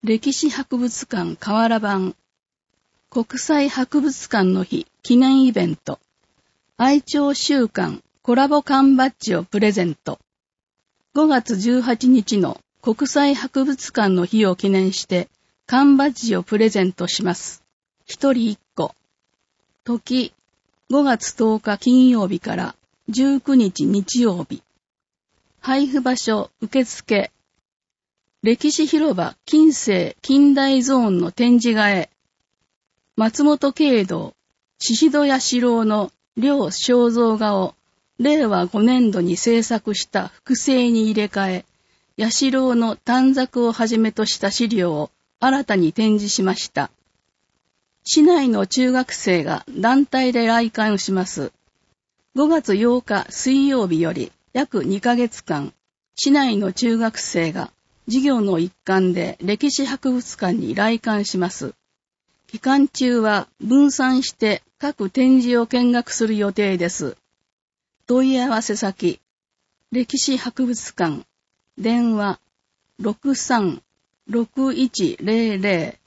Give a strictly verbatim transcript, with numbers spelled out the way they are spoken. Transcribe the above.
歴史博物館河原版国際博物館の日記念イベント愛鳥週間コラボ缶バッジをプレゼント。ごがつじゅうはちにちの国際博物館の日を記念して缶バッジをプレゼントします。一人一個。時ごがつとおか金曜日からじゅうくにち日曜日。配布場所受付。歴史広場近世近代ゾーンの展示画へ。松本慶道、宍戸彌四郎の両肖像画をれいわごねんどに制作した複製に入れ替え、彌四郎の短冊をはじめとした資料を新たに展示しました。市内の中学生が団体で来館します。ごがつようか水曜日より約にかげつかん、市内の中学生が授業の一環で歴史博物館に来館します。期間中は分散して各展示を見学する予定です。問い合わせ先、歴史博物館、電話 ろくさんろくいちゼロゼロ